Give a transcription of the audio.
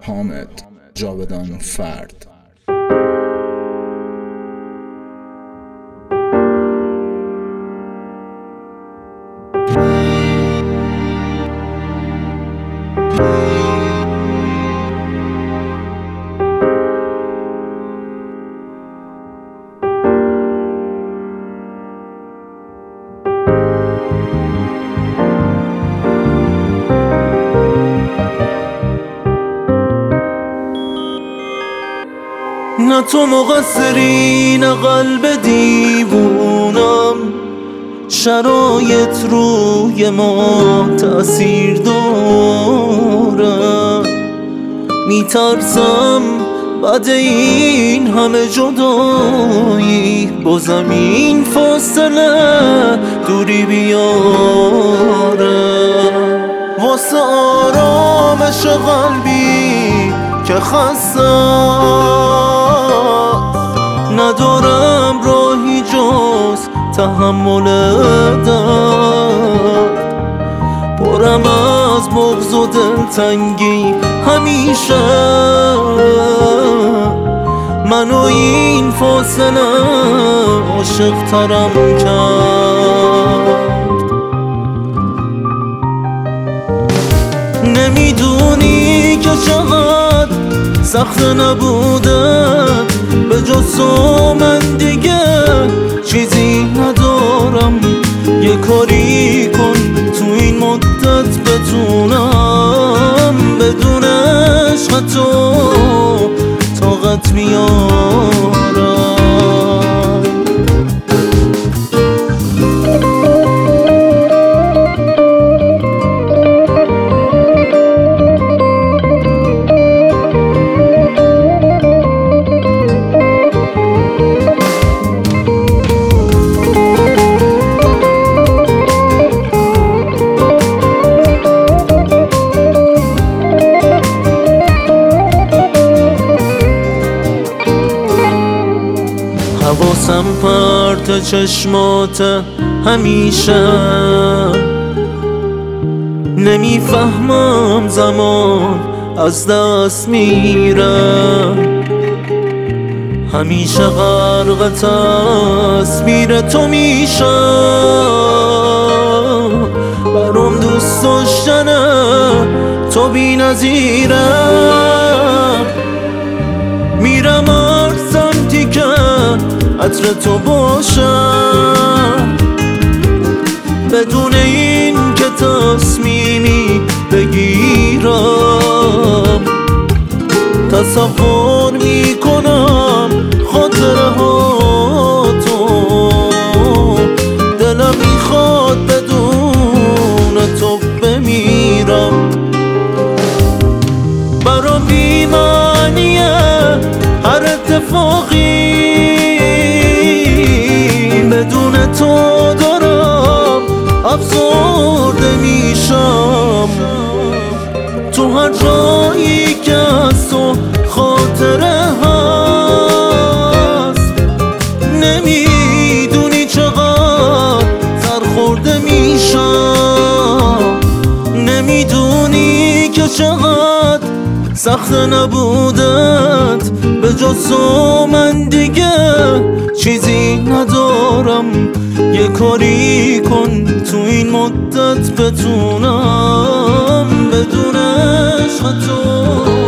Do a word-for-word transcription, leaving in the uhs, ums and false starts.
حامد جاودان فرد. نه تو مقصری نه قلب دیوونم، شرایط روی ما تأثیر داره. میترسم بعد این همه جدایی با زمین فاصله دوری بیاره. واسه آرامش قلبی که خسته ندارم راهی جز تحمل درد. پرم از بغض و دلتنگی همیشه منو این فاصله عاشق ترم کرد. نمیدونی که چقدر سخت نبوده، به جز تو من دیگه چیزی ندارم. یه کاری کن تو این مدت بتونم بدون عشق تو طاقت بیارم. حواسم پرت چشمات همیشه، نمیفهمم زمان از دست میره. همیشه غرق تصویر تو میشه، برام دوست داشتنه تو بی نظیره. میرم هر سمتی که عطر تو باشم، بدون این که تصمیمی بگیرم. تصور میکنم خاطره ها تو، دلم میخواد بدون تو بمیرم. برام بی‌معنیه هر اتفاقی، بدون تو دارم افسرده میشم. تو هر جایی که از تو خاطره هست، نمیدونی چقدر سرخورده میشم. نمیدونی که چقدر سخت نبودت، به جز تو من دیگه چیزی ندارم. یه کاری کن تو این مدت بتونم بدون عشق تو